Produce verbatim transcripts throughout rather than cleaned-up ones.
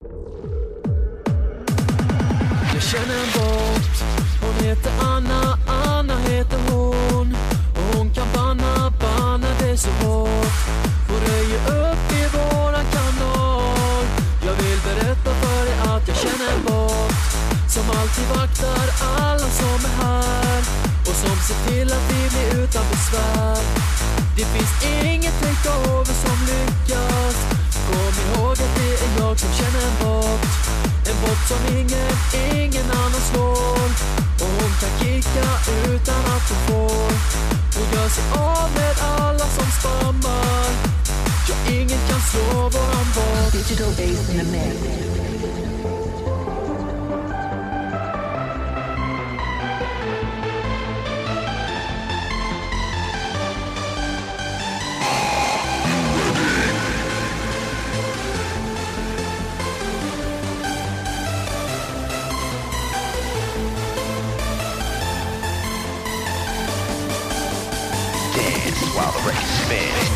Jag känner en bort, hon heter Anna, Anna heter hon. Och hon kan banna, banna det så hårt. Hon röjer upp i våran kanal. Jag vill berätta för dig att jag känner en bort som alltid vaktar alla som är här och som ser till att vi blir utan besvär. Det finns inget takeover som lyckas. Kom ihåg att det är jag som känner en bot. En bot som ingen, ingen annan slår. Och hon kan kicka utan att hon får. Hon gör sig av med alla som spammar. Ja, ingen kan slå våran bot. Digital bass in the mix. While the record spins.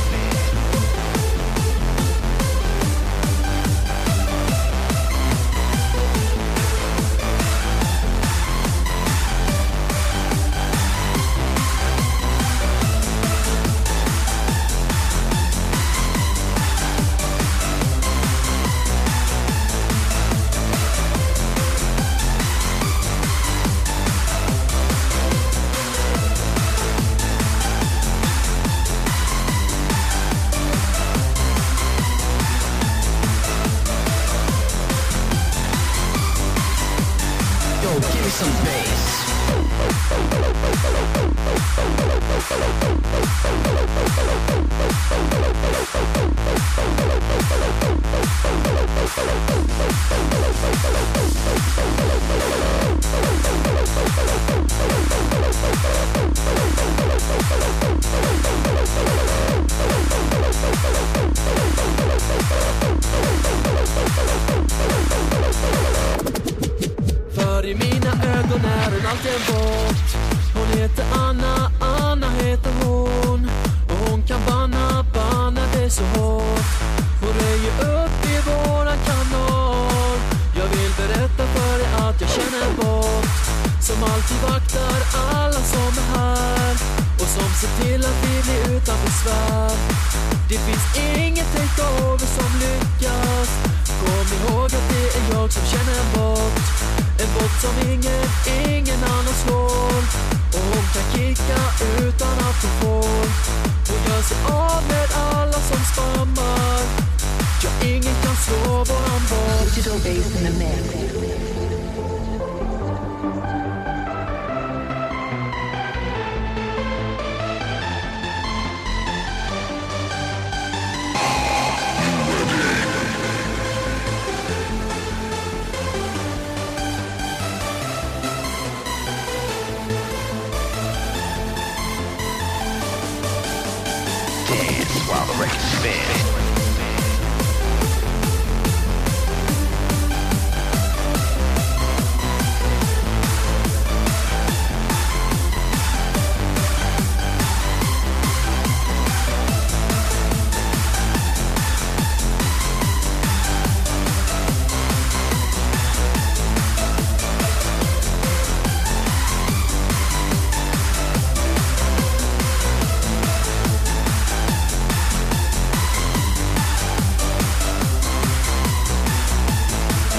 Give me some bass. För i mina ögon är hon alltid en bot. Hon heter Anna, Anna heter hon. Och hon kan banna, banna det så hårt. Hon röjer upp i våran kanal. Jag vill berätta för dig att jag känner en bot som alltid vaktar alla som är här och som ser till att vi blir utan besvär. Det finns inget takeover som lyckas. Kom ihåg att det är jag som känner en bot. En bot som ingen, ingen annan slår. Och hon kan kicka utan att hon får. Hon gör sig av med alla som spammar. Ja, ingen kan slå våran bot. Digital bass in the mix. Dance while the record spins.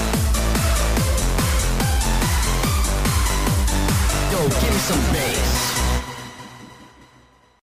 Give me some bass.